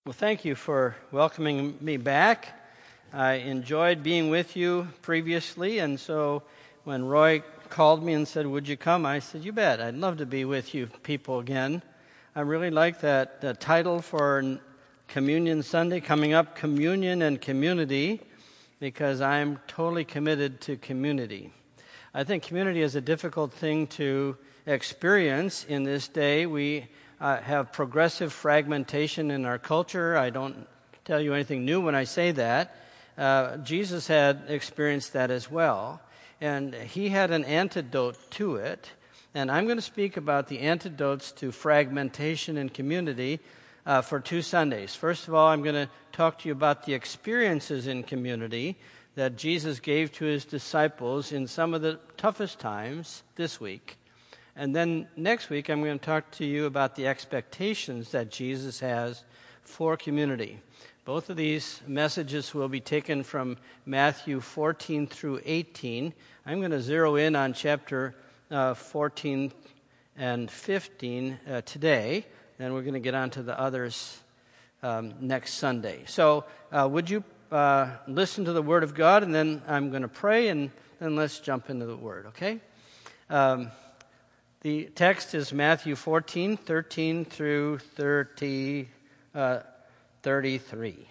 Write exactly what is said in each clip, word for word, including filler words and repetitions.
Well, thank you for welcoming me back. I enjoyed being with you previously, and so when Roy called me and said, would you come? I said, you bet. I'd love to be with you people again. I really like that the title for Communion Sunday coming up, Communion and Community, because I'm totally committed to community. I think community is a difficult thing to experience in this day. We Uh, have progressive fragmentation in our culture. I don't tell you anything new when I say that. Uh, Jesus had experienced that as well, and he had an antidote to it. And I'm going to speak about the antidotes to fragmentation in community uh, for two Sundays. First of all, I'm going to talk to you about the experiences in community that Jesus gave to his disciples in some of the toughest times this week. And then next week, I'm going to talk to you about the expectations that Jesus has for community. Both of these messages will be taken from Matthew fourteen through eighteen. I'm going to zero in on chapter uh, fourteen and fifteen uh, today. Then we're going to get on to the others um, next Sunday. So uh, would you uh, listen to the Word of God, and then I'm going to pray, and then let's jump into the Word, okay? Um The text is Matthew fourteen, thirteen through thirty, uh, thirty-three.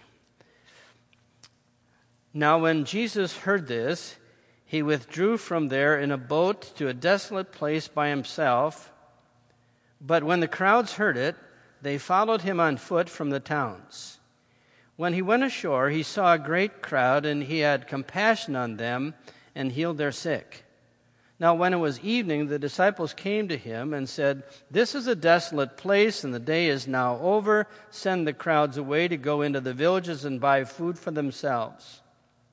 Now when Jesus heard this, he withdrew from there in a boat to a desolate place by himself. But when the crowds heard it, they followed him on foot from the towns. When he went ashore, he saw a great crowd, and he had compassion on them and healed their sick. Now, when it was evening, the disciples came to him and said, this is a desolate place, and the day is now over. Send the crowds away to go into the villages and buy food for themselves.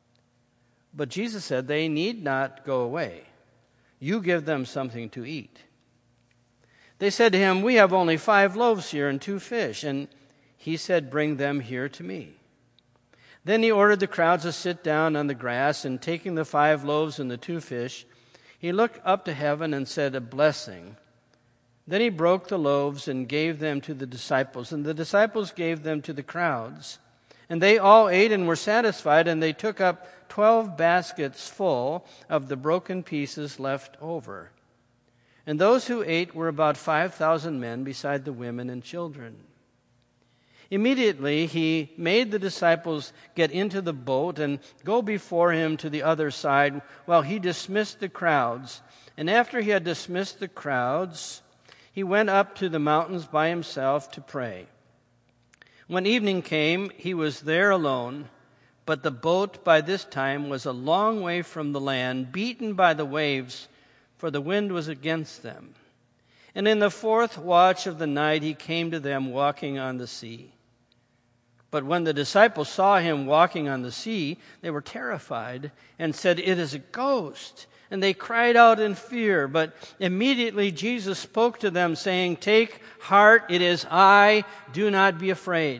But Jesus said, they need not go away. You give them something to eat. They said to him, we have only five loaves here and two fish. And he said, bring them here to me. Then he ordered the crowds to sit down on the grass, and taking the five loaves and the two fish, he looked up to heaven and said a blessing. Then he broke the loaves and gave them to the disciples, and the disciples gave them to the crowds. And they all ate and were satisfied, and they took up twelve baskets full of the broken pieces left over. And those who ate were about five thousand men, beside the women and children. Immediately he made the disciples get into the boat and go before him to the other side while he dismissed the crowds. And after he had dismissed the crowds, he went up to the mountains by himself to pray. When evening came, he was there alone, but the boat by this time was a long way from the land, beaten by the waves, for the wind was against them. And in the fourth watch of the night he came to them walking on the sea. But when the disciples saw him walking on the sea, they were terrified and said, it is a ghost. And they cried out in fear. But immediately Jesus spoke to them, saying, take heart, it is I, do not be afraid.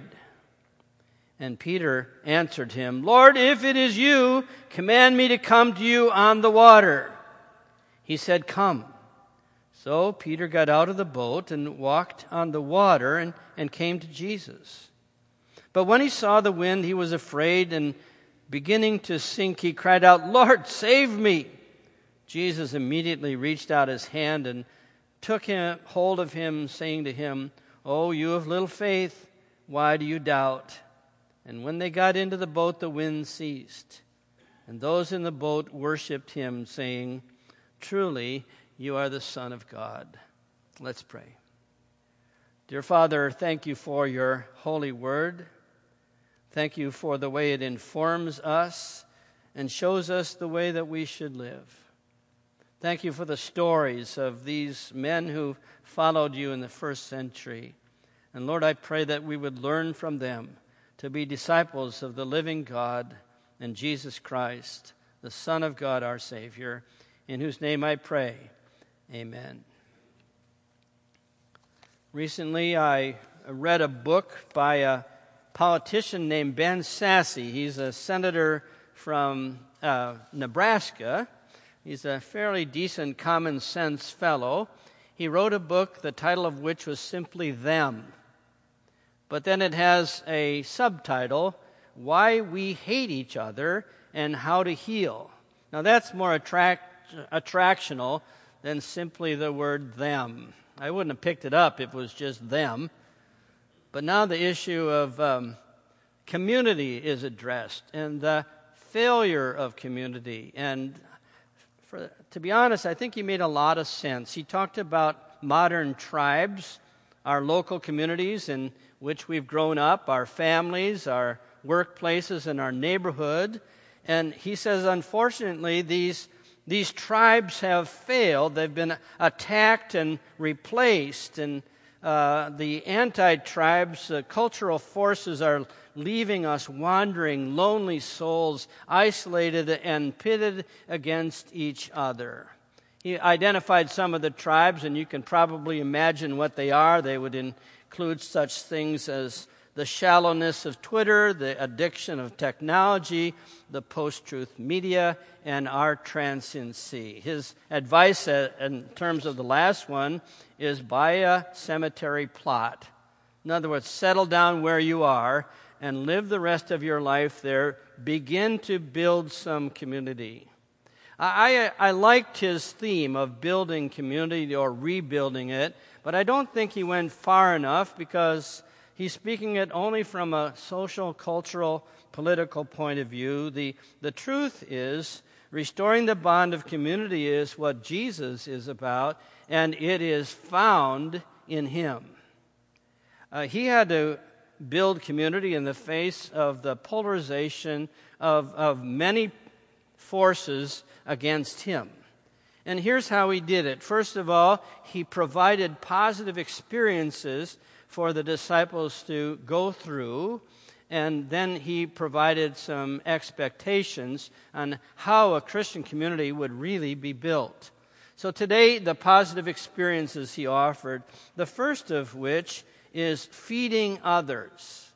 And Peter answered him, Lord, if it is you, command me to come to you on the water. He said, come. So Peter got out of the boat and walked on the water and, and came to Jesus. But when he saw the wind, he was afraid, and beginning to sink, he cried out, Lord, save me. Jesus immediately reached out his hand and took him, hold of him, saying to him, oh, you of little faith, why do you doubt? And when they got into the boat, the wind ceased. And those in the boat worshipped him, saying, truly, you are the Son of God. Let's pray. Dear Father, thank you for your holy word. Thank you for the way it informs us and shows us the way that we should live. Thank you for the stories of these men who followed you in the first century. And Lord, I pray that we would learn from them to be disciples of the living God and Jesus Christ, the Son of God, our Savior, in whose name I pray. Amen. Recently, I read a book by a politician named Ben Sasse. He's a senator from uh, Nebraska. He's a fairly decent common sense fellow. He wrote a book, the title of which was simply Them. But then it has a subtitle, Why We Hate Each Other and How to Heal. Now that's more attract, attractional than simply the word them. I wouldn't have picked it up if it was just them. But now the issue of um, community is addressed, and the failure of community. And for, to be honest, I think he made a lot of sense. He talked about modern tribes, our local communities in which we've grown up, our families, our workplaces, and our neighborhood. And he says, unfortunately, these these tribes have failed. They've been attacked and replaced, and uh, the anti-tribes, uh, cultural forces are leaving us wandering, lonely souls, isolated and pitted against each other. He identified some of the tribes, and you can probably imagine what they are. They would include such things as the shallowness of Twitter, the addiction of technology, the post-truth media, and our transiency. His advice uh, in terms of the last one is buy a cemetery plot. In other words, settle down where you are and live the rest of your life there. Begin to build some community. I, I, I liked his theme of building community or rebuilding it, but I don't think he went far enough because he's speaking it only from a social, cultural, political point of view. The, the truth is, restoring the bond of community is what Jesus is about, and it is found in him. Uh, he had to build community in the face of the polarization of, of many forces against him. And here's how he did it. First of all, he provided positive experiences for the disciples to go through, and then he provided some expectations on how a Christian community would really be built. So today, the positive experiences he offered, the first of which is feeding others.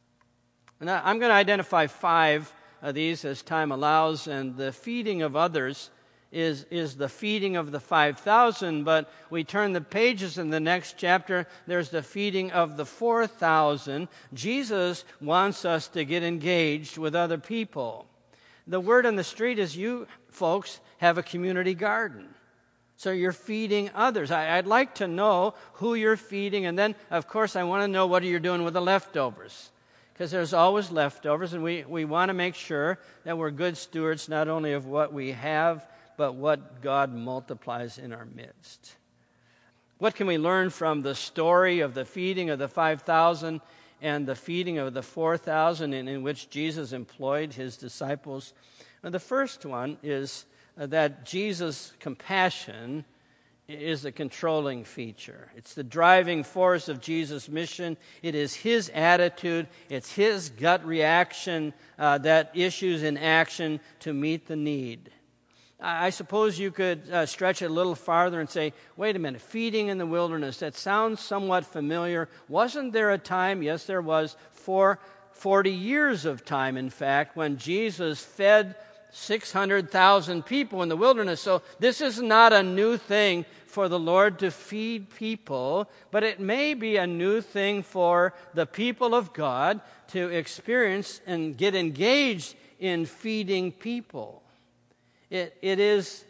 And I'm going to identify five of these as time allows, and the feeding of others is, is the feeding of the five thousand, but we turn the pages in the next chapter, there's the feeding of the four thousand. Jesus wants us to get engaged with other people. The word on the street is you folks have a community garden. So you're feeding others. I, I'd like to know who you're feeding, and then, of course, I want to know what you're doing with the leftovers. Because there's always leftovers, and we, we want to make sure that we're good stewards not only of what we have, but what God multiplies in our midst. What can we learn from the story of the feeding of the five thousand and the feeding of the four thousand in, in which Jesus employed his disciples? Well, the first one is uh, that Jesus' compassion is a controlling feature. It's the driving force of Jesus' mission. It is his attitude. It's his gut reaction uh, that issues in action to meet the need. I suppose you could uh, stretch it a little farther and say, wait a minute, feeding in the wilderness, that sounds somewhat familiar. Wasn't there a time, yes there was, for forty years of time, in fact, when Jesus fed six hundred thousand people in the wilderness. So this is not a new thing for the Lord to feed people, but it may be a new thing for the people of God to experience and get engaged in feeding people. It, it is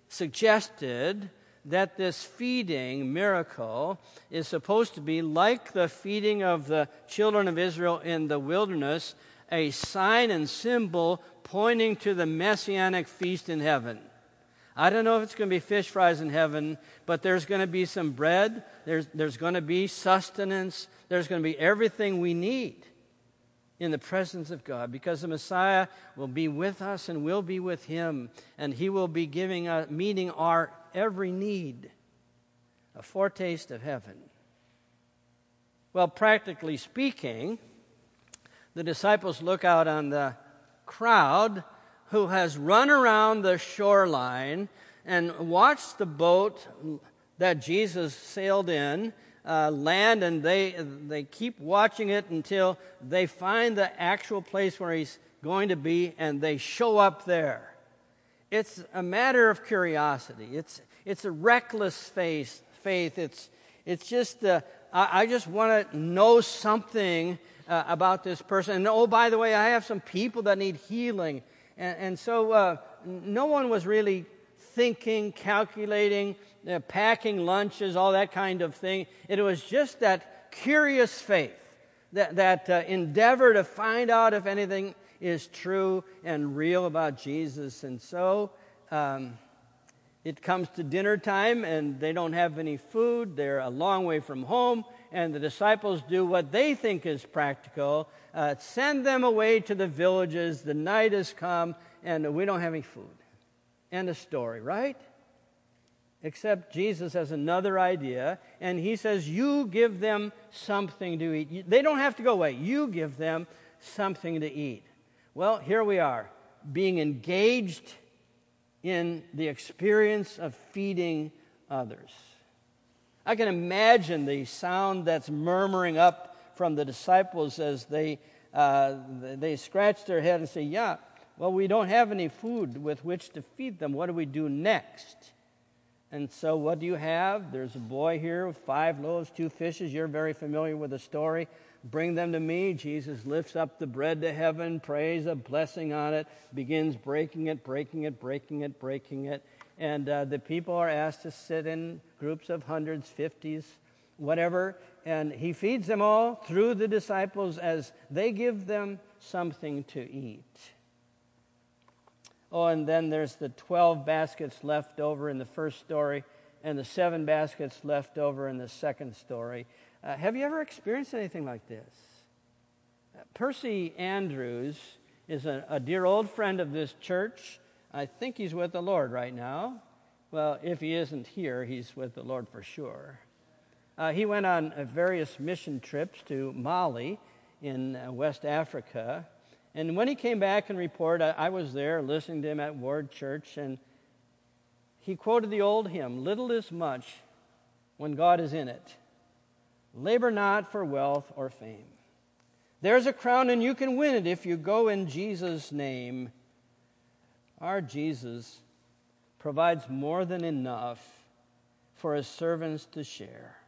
suggested that this feeding miracle is supposed to be like the feeding of the children of Israel in the wilderness, a sign and symbol pointing to the messianic feast in heaven. I don't know if it's going to be fish fries in heaven, but there's going to be some bread, there's, there's going to be sustenance, there's going to be everything we need in the presence of God, because the Messiah will be with us and we'll be with him, and he will be giving us, meeting our every need, a foretaste of heaven. Well, practically speaking, the disciples look out on the crowd who has run around the shoreline and watched the boat that Jesus sailed in Uh, land, and they they keep watching it until they find the actual place where he's going to be, and they show up there. It's a matter of curiosity. It's it's a reckless faith. Faith. It's it's just uh, I, I just want to know something uh, about this person. And oh, by the way, I have some people that need healing. And, and so uh, no one was really thinking, calculating, uh, packing lunches, all that kind of thing. It was just that curious faith, that, that uh, endeavor to find out if anything is true and real about Jesus. And so um, it comes to dinner time, and they don't have any food. They're a long way from home, and the disciples do what they think is practical. Uh, send them away to the villages. The night has come, and we don't have any food. End of story, right? Except Jesus has another idea, and he says, you give them something to eat. They don't have to go away. You give them something to eat. Well, here we are, being engaged in the experience of feeding others. I can imagine the sound that's murmuring up from the disciples as they uh, they scratch their head and say, yeah, well, we don't have any food with which to feed them. What do we do next? And so what do you have? There's a boy here with five loaves, two fishes. You're very familiar with the story. Bring them to me. Jesus lifts up the bread to heaven, prays a blessing on it, begins breaking it, breaking it, breaking it, breaking it. And uh, the people are asked to sit in groups of hundreds, fifties, whatever. And he feeds them all through the disciples as they give them something to eat. Oh, and then there's the twelve baskets left over in the first story and the seven baskets left over in the second story. Uh, have you ever experienced anything like this? Uh, Percy Andrews is a, a dear old friend of this church. I think he's with the Lord right now. Well, if he isn't here, he's with the Lord for sure. Uh, he went on uh, various mission trips to Mali in uh, West Africa. And when he came back and reported, I, I was there listening to him at Ward Church, and he quoted the old hymn, little is much when God is in it. Labor not for wealth or fame. There's a crown and you can win it if you go in Jesus' name. Our Jesus provides more than enough for his servants to share.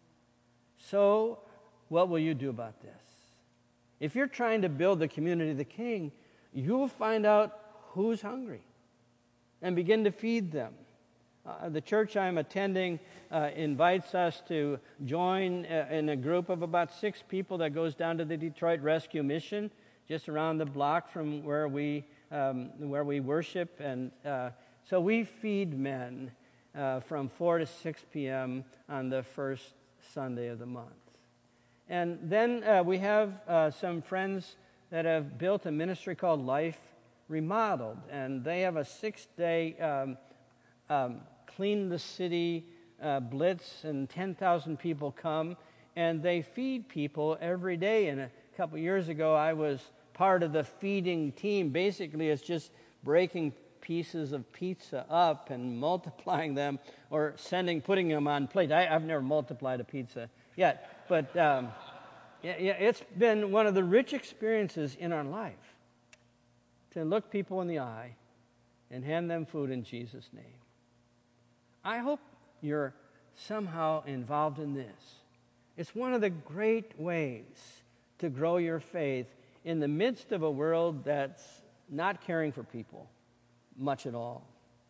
So, what will you do about this? If you're trying to build the community of the King, you will find out who's hungry and begin to feed them. Uh, the church I'm attending uh, invites us to join uh, in a group of about six people that goes down to the Detroit Rescue Mission, just around the block from where we um, where we worship. And uh, so we feed men uh, from four to six p.m. on the first Sunday of the month. And then uh, we have uh, some friends that have built a ministry called Life Remodeled, and they have a six-day um, um, clean the city uh, blitz, and ten thousand people come, and they feed people every day. And a couple years ago, I was part of the feeding team. Basically, it's just breaking pieces of pizza up and multiplying them, or sending, putting them on plates. I, I've never multiplied a pizza yet. But um, yeah, yeah, it's been one of the rich experiences in our life to look people in the eye and hand them food in Jesus' name. I hope you're somehow involved in this. It's one of the great ways to grow your faith in the midst of a world that's not caring for people much at all.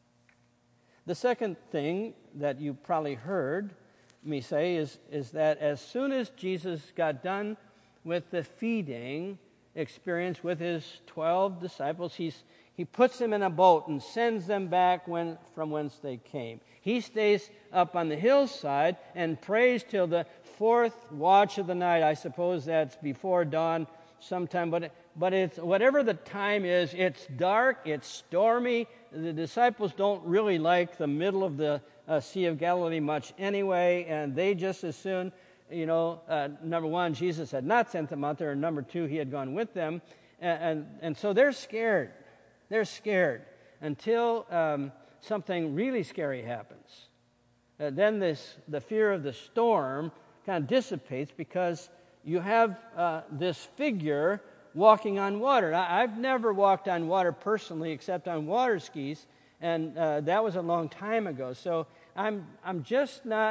The second thing that you probably heard me say is, is that as soon as Jesus got done with the feeding experience with his twelve disciples, he's, he puts them in a boat and sends them back when, from whence they came. He stays up on the hillside and prays till the fourth watch of the night. I suppose that's before dawn sometime, but, but it's whatever the time is, it's dark, it's stormy. The disciples don't really like the middle of the Uh, Sea of Galilee much anyway, and they just as soon, you know, uh, number one, Jesus had not sent them out there, and number two, he had gone with them, and and, and so they're scared. They're scared until um, something really scary happens. Uh, then this, the fear of the storm kind of dissipates because you have uh, this figure walking on water. I, I've never walked on water personally except on water skis, and uh, that was a long time ago. So I'm I'm just not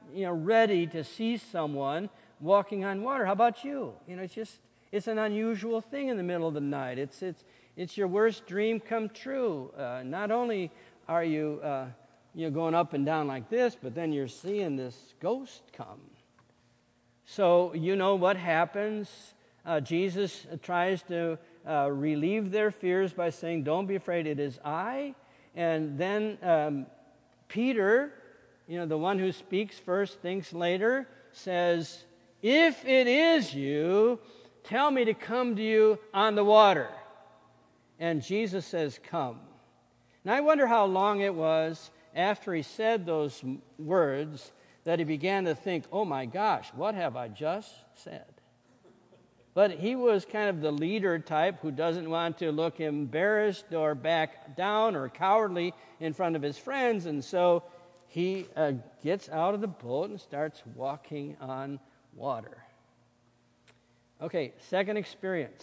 you know, ready to see someone walking on water. How about you? You know, it's just, it's an unusual thing in the middle of the night. It's, it's, it's your worst dream come true. Uh, not only are you, uh, you know, going up and down like this, but then you're seeing this ghost come. So you know what happens. Uh, Jesus tries to uh, relieve their fears by saying, don't be afraid, it is I. And then um, Peter, you know, the one who speaks first, thinks later, says, if it is you, tell me to come to you on the water. And Jesus says, come. And I wonder how long it was after he said those words that he began to think, oh my gosh, what have I just said? But he was kind of the leader type who doesn't want to look embarrassed or back down or cowardly in front of his friends. And so he uh, gets out of the boat and starts walking on water. Okay, second experience.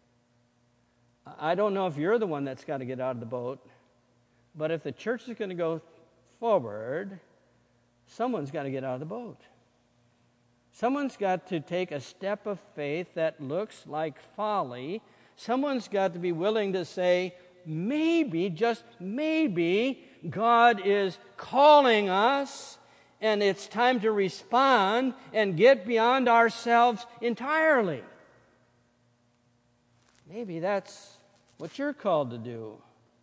I don't know if you're the one that's got to get out of the boat, but if the church is going to go forward, someone's got to get out of the boat. Someone's got to take a step of faith that looks like folly. Someone's got to be willing to say, maybe, just maybe, God is calling us, and it's time to respond and get beyond ourselves entirely. Maybe that's what you're called to do.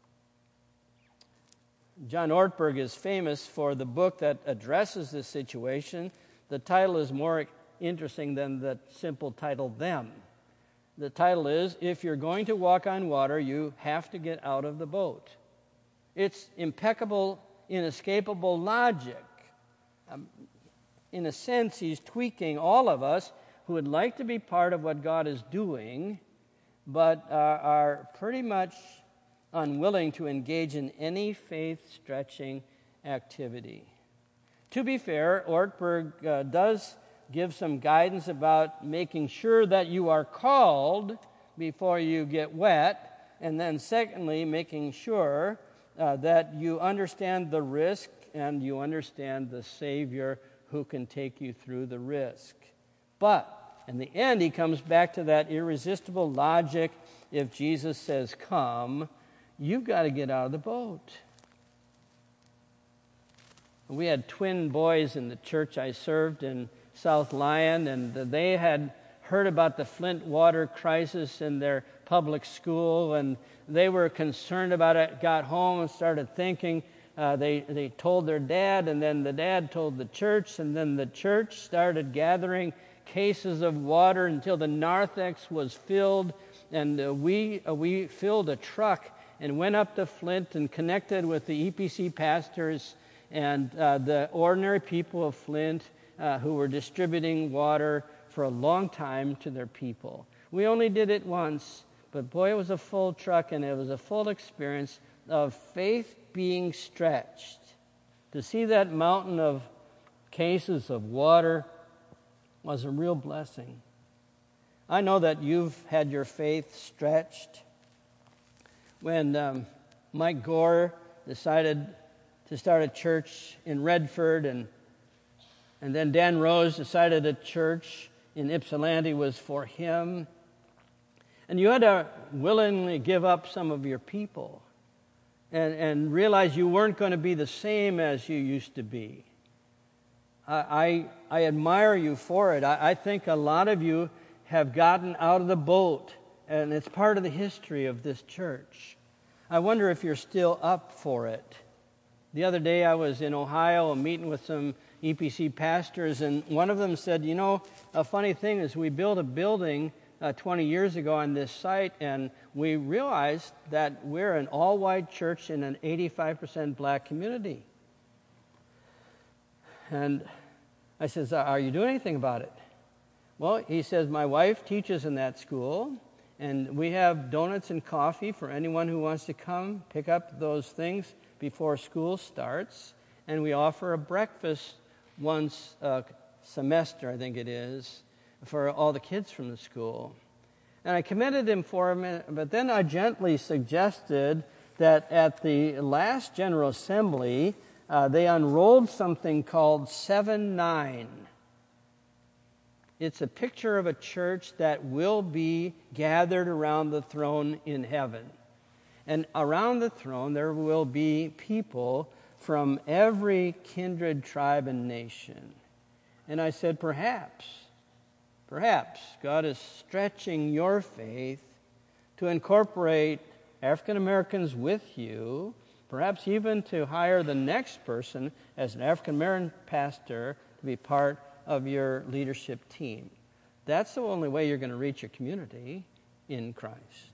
John Ortberg is famous for the book that addresses this situation. The title is more interesting than the simple title, Them. The title is, If You're Going to Walk on Water, You Have to Get Out of the Boat. It's impeccable, inescapable logic. Um, in a sense, he's tweaking all of us who would like to be part of what God is doing, but uh, are pretty much unwilling to engage in any faith-stretching activity. To be fair, Ortberg uh, does give some guidance about making sure that you are called before you get wet, and then secondly, making sure uh, that you understand the risk and you understand the Savior who can take you through the risk. But in the end, he comes back to that irresistible logic. If Jesus says, come, you've got to get out of the boat. We had twin boys in the church I served in South Lyon, and they had heard about the Flint water crisis in their public school, and they were concerned about it, got home and started thinking. Uh, they, they told their dad, and then the dad told the church, and then the church started gathering cases of water until the narthex was filled, and uh, we, uh, we filled a truck and went up to Flint and connected with the E P C pastors and uh, the ordinary people of Flint uh, who were distributing water for a long time to their people. We only did it once, but boy, it was a full truck, and it was a full experience of faith being stretched. To see that mountain of cases of water was a real blessing. I know that you've had your faith stretched. When um, Mike Gore decided to start a church in Redford, and and then Dan Rose decided a church in Ypsilanti was for him. And you had to willingly give up some of your people and, and realize you weren't going to be the same as you used to be. I, I, I admire you for it. I, I think a lot of you have gotten out of the boat, and it's part of the history of this church. I wonder if you're still up for it. The other day I was in Ohio meeting with some E P C pastors, and one of them said, you know, a funny thing is we built a building uh, twenty years ago on this site, and we realized that we're an all-white church in an eighty-five percent black community. And I says, are you doing anything about it? Well, he says, my wife teaches in that school, and we have donuts and coffee for anyone who wants to come pick up those things before school starts, and we offer a breakfast once a semester, I think it is, for all the kids from the school. And I commended him for a minute, but then I gently suggested that at the last General Assembly, uh, they unrolled something called seven nine. It's a picture of a church that will be gathered around the throne in heaven. And around the throne there will be people from every kindred, tribe, and nation. And I said, perhaps, perhaps God is stretching your faith to incorporate African Americans with you, perhaps even to hire the next person as an African American pastor to be part of your leadership team. That's the only way you're going to reach your community in Christ.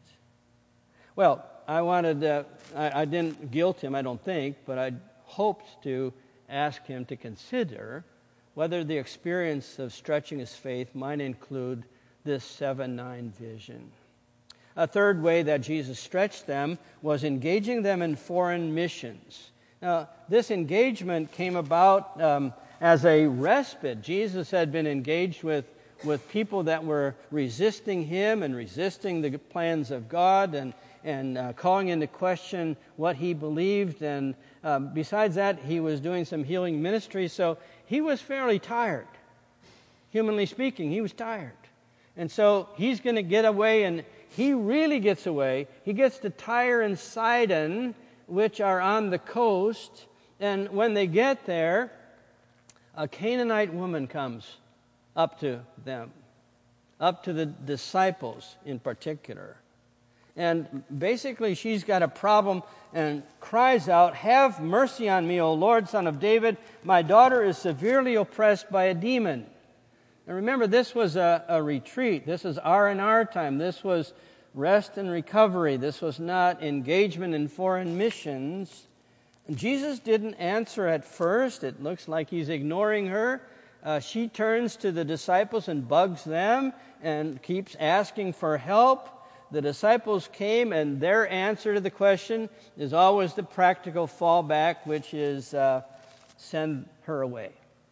Well, I wanted, uh, I, I didn't guilt him, I don't think, but I hoped to ask him to consider whether the experience of stretching his faith might include this seven nine vision. A third way that Jesus stretched them was engaging them in foreign missions. Now, this engagement came about um, as a respite. Jesus had been engaged with, with people that were resisting him and resisting the plans of God and, and uh, calling into question what he believed. And uh, besides that, he was doing some healing ministry. So he was fairly tired. Humanly speaking, he was tired. And so he's going to get away, and he really gets away. He gets to Tyre and Sidon, which are on the coast. And when they get there, a Canaanite woman comes up to them, up to the disciples in particular. And basically she's got a problem and cries out, "Have mercy on me, O Lord, Son of David. My daughter is severely oppressed by a demon." And remember, this was a, a retreat. This is R and R time. This was rest and recovery. This was not engagement in foreign missions. And Jesus didn't answer at first. It looks like he's ignoring her. Uh, she turns to the disciples and bugs them and keeps asking for help. The disciples came, and their answer to the question is always the practical fallback, which is uh, send her away.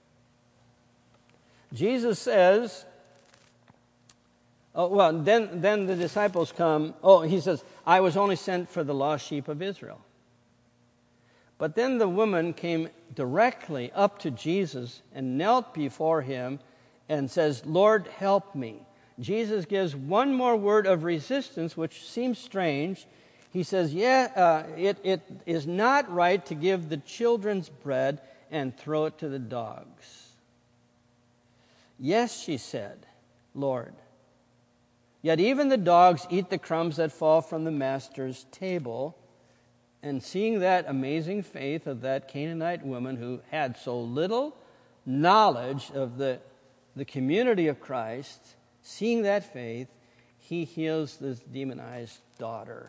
Jesus says, oh, well, then, then the disciples come. Oh, he says, "I was only sent for the lost sheep of Israel." But then the woman came directly up to Jesus and knelt before him and says, "Lord, help me." Jesus gives one more word of resistance, which seems strange. He says, yeah, uh, it, it is not right to give the children's bread and throw it to the dogs. "Yes," she said, "Lord. Yet even the dogs eat the crumbs that fall from the master's table." And seeing that amazing faith of that Canaanite woman who had so little knowledge of the, the community of Christ, seeing that faith, he heals this demonized daughter.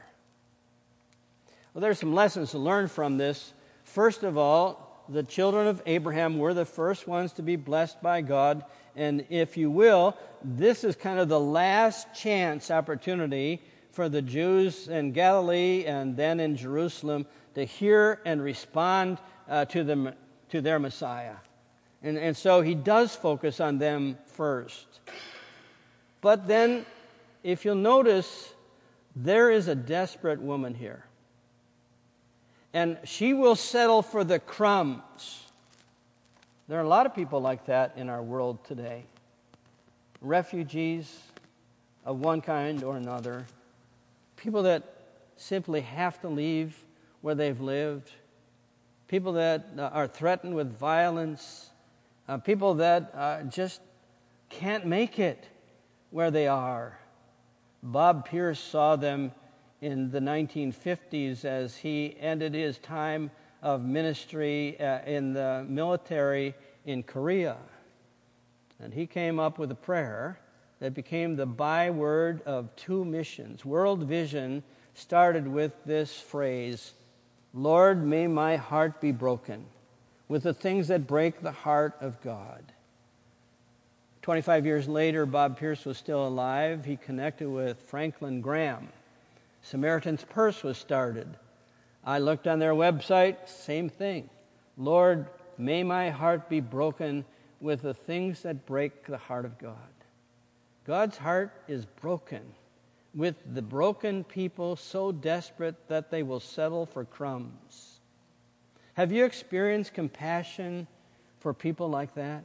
Well, there's some lessons to learn from this. First of all, the children of Abraham were the first ones to be blessed by God. And if you will, this is kind of the last chance opportunity for the Jews in Galilee and then in Jerusalem to hear and respond uh, to them to their Messiah. And, and so he does focus on them first. But then, if you'll notice, there is a desperate woman here. And she will settle for the crumbs. There are a lot of people like that in our world today. Refugees of one kind or another. People that simply have to leave where they've lived. People that uh, are threatened with violence. Uh, people that uh, just can't make it where they are. Bob Pierce saw them in the nineteen fifties as he ended his time of ministry uh, in the military in Korea. And he came up with a prayer that became the byword of two missions. World Vision started with this phrase, "Lord, may my heart be broken with the things that break the heart of God." twenty-five years later, Bob Pierce was still alive. He connected with Franklin Graham. Samaritan's Purse was started. I looked on their website, same thing. "Lord, may my heart be broken with the things that break the heart of God." God's heart is broken with the broken people so desperate that they will settle for crumbs. Have you experienced compassion for people like that?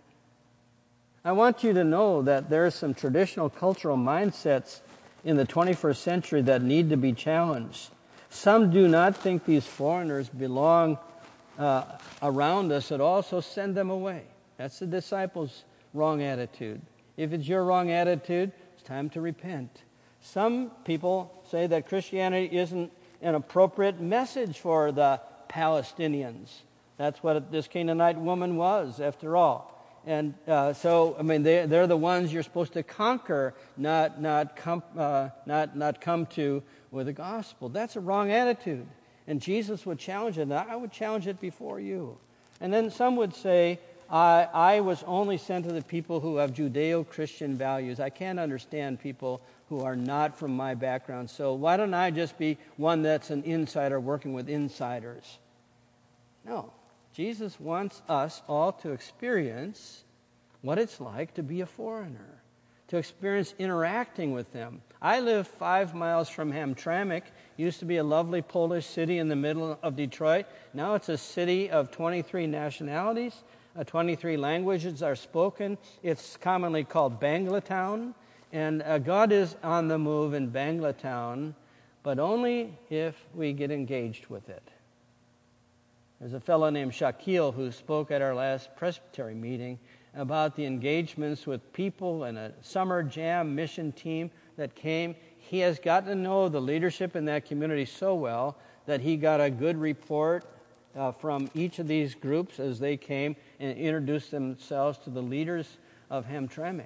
I want you to know that there are some traditional cultural mindsets in the twenty-first century that need to be challenged. Some do not think these foreigners belong uh, around us at all, so send them away. That's the disciples' wrong attitude. If it's your wrong attitude, it's time to repent. Some people say that Christianity isn't an appropriate message for the Palestinians. That's what this Canaanite woman was, after all. And uh, so, I mean, they, they're the ones you're supposed to conquer, not not come, uh, not not come to with the gospel. That's a wrong attitude. And Jesus would challenge it, and I would challenge it before you. And then some would say, I, I was only sent to the people who have Judeo-Christian values. I can't understand people who are not from my background, so why don't I just be one that's an insider working with insiders? No. Jesus wants us all to experience what it's like to be a foreigner, to experience interacting with them. I live five miles from Hamtramck. Used to be a lovely Polish city in the middle of Detroit. Now it's a city of twenty-three nationalities. Uh, twenty-three languages are spoken. It's commonly called Banglatown. And uh, God is on the move in Banglatown, but only if we get engaged with it. There's a fellow named Shaquille who spoke at our last presbytery meeting about the engagements with people and a summer jam mission team that came. He has gotten to know the leadership in that community so well that he got a good report uh, from each of these groups as they came and introduced themselves to the leaders of Hamtramck.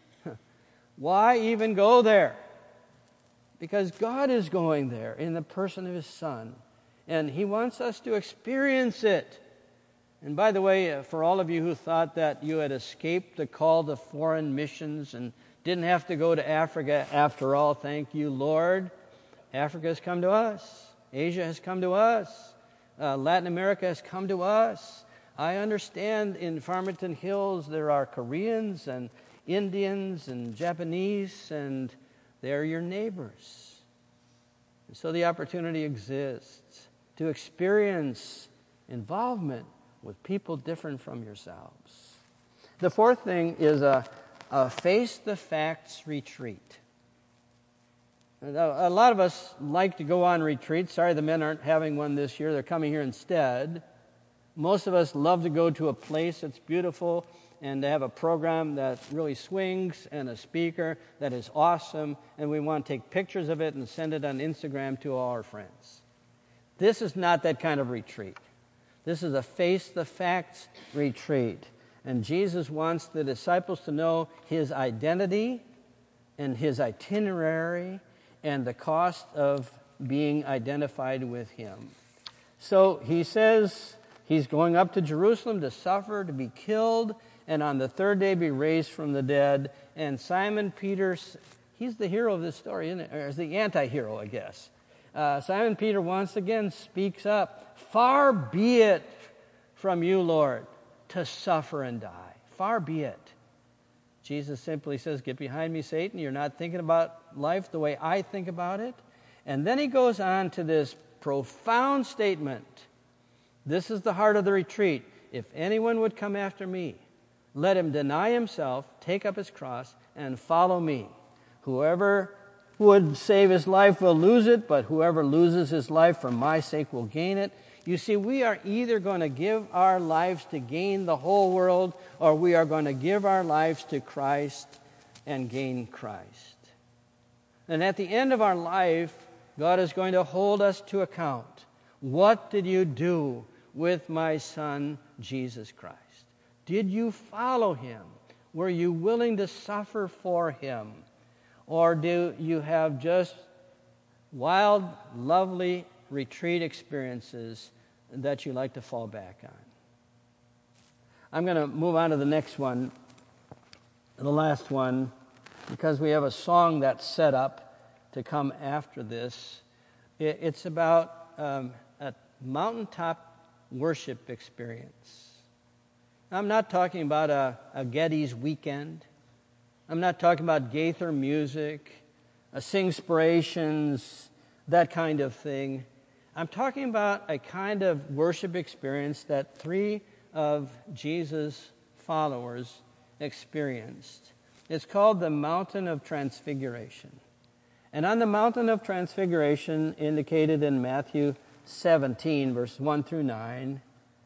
Why even go there? Because God is going there in the person of His Son. And He wants us to experience it. And by the way, for all of you who thought that you had escaped the call to foreign missions and didn't have to go to Africa after all, thank you, Lord. Africa has come to us. Asia has come to us. Uh, Latin America has come to us. I understand in Farmington Hills there are Koreans and Indians and Japanese, and they're your neighbors. And so the opportunity exists to experience involvement with people different from yourselves. The fourth thing is a, a face the facts retreat. A lot of us like to go on retreats. Sorry the men aren't having one this year. They're coming here instead. Most of us love to go to a place that's beautiful and to have a program that really swings and a speaker that is awesome, and we want to take pictures of it and send it on Instagram to all our friends. This is not that kind of retreat. This is a face the facts retreat. And Jesus wants the disciples to know His identity and His itinerary and the cost of being identified with Him. So He says He's going up to Jerusalem to suffer, to be killed, and on the third day be raised from the dead. And Simon Peter, he's the hero of this story, isn't it? Or the anti-hero, I guess. Uh, Simon Peter once again speaks up, "Far be it from you, Lord, to suffer and die. Far be it." Jesus simply says, "Get behind me, Satan. You're not thinking about life the way I think about it." And then he goes on to this profound statement. This is the heart of the retreat. "If anyone would come after me, let him deny himself, take up his cross, and follow me. Whoever would save his life will lose it, but whoever loses his life for my sake will gain it." You see, we are either going to give our lives to gain the whole world, or we are going to give our lives to Christ and gain Christ. And at the end of our life, God is going to hold us to account. What did you do with my Son, Jesus Christ? Did you follow Him? Were you willing to suffer for Him? Or do you have just wild, lovely retreat experiences that you like to fall back on? I'm going to move on to the next one, the last one, because we have a song that's set up to come after this. It's about um, a mountaintop worship experience. I'm not talking about a, a Getty's weekend. I'm not talking about Gaither music, a Singspirations, that kind of thing. I'm talking about a kind of worship experience that three of Jesus' followers experienced. It's called the Mountain of Transfiguration. And on the Mountain of Transfiguration, indicated in Matthew seventeen, verses one through nine,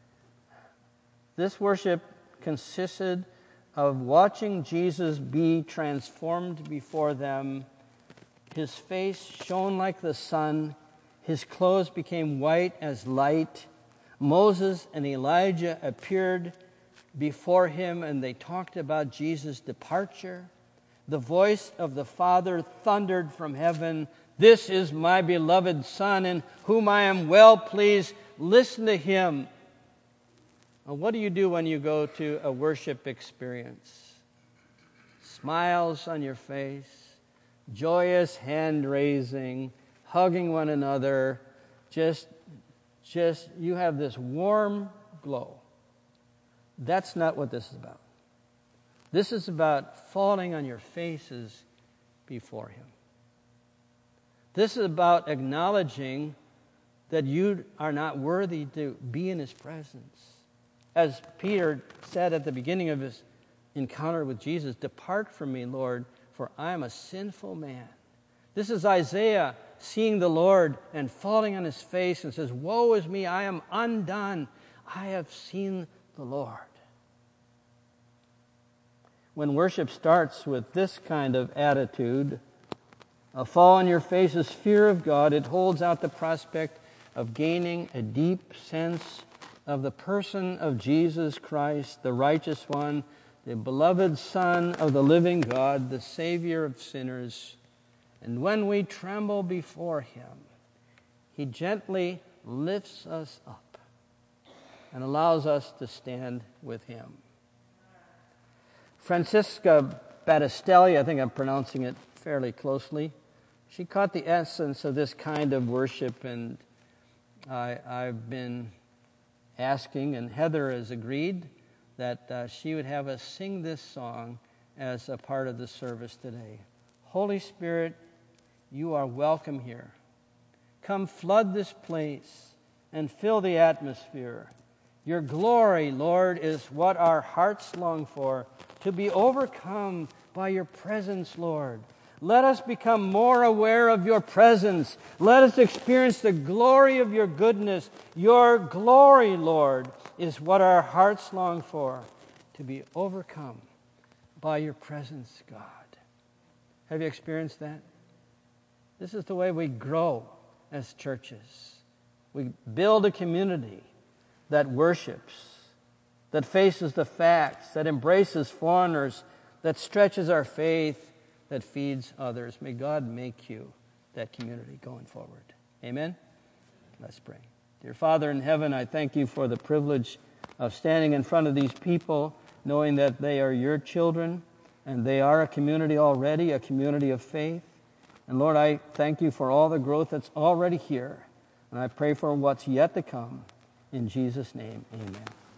this worship consisted of watching Jesus be transformed before them. His face shone like the sun. His clothes became white as light. Moses and Elijah appeared before him, and they talked about Jesus' departure. The voice of the Father thundered from heaven, "This is my beloved Son, in whom I am well pleased. Listen to him." Now, what do you do when you go to a worship experience? Smiles on your face, joyous hand-raising, hugging one another, just, just, you have this warm glow. That's not what this is about. This is about falling on your faces before him. This is about acknowledging that you are not worthy to be in his presence. As Peter said at the beginning of his encounter with Jesus, "Depart from me, Lord, for I am a sinful man." This is Isaiah seeing the Lord and falling on his face and says, "Woe is me, I am undone. I have seen the Lord." When worship starts with this kind of attitude, a fall on your face is fear of God. It holds out the prospect of gaining a deep sense of the person of Jesus Christ, the righteous one, the beloved Son of the living God, the Savior of sinners. And when we tremble before him, he gently lifts us up and allows us to stand with him. Francisca Battistelli, I think I'm pronouncing it fairly closely, she caught the essence of this kind of worship, and I, I've been asking, and Heather has agreed that uh, she would have us sing this song as a part of the service today. Holy Spirit, you are welcome here. Come flood this place and fill the atmosphere. Your glory, Lord, is what our hearts long for, to be overcome by your presence, Lord. Let us become more aware of your presence. Let us experience the glory of your goodness. Your glory, Lord, is what our hearts long for, to be overcome by your presence, God. Have you experienced that? This is the way we grow as churches. We build a community that worships, that faces the facts, that embraces foreigners, that stretches our faith, that feeds others. May God make you that community going forward. Amen? Let's pray. Dear Father in heaven, I thank you for the privilege of standing in front of these people, knowing that they are your children, and they are a community already, a community of faith. And Lord, I thank you for all the growth that's already here. And I pray for what's yet to come. In Jesus' name, amen.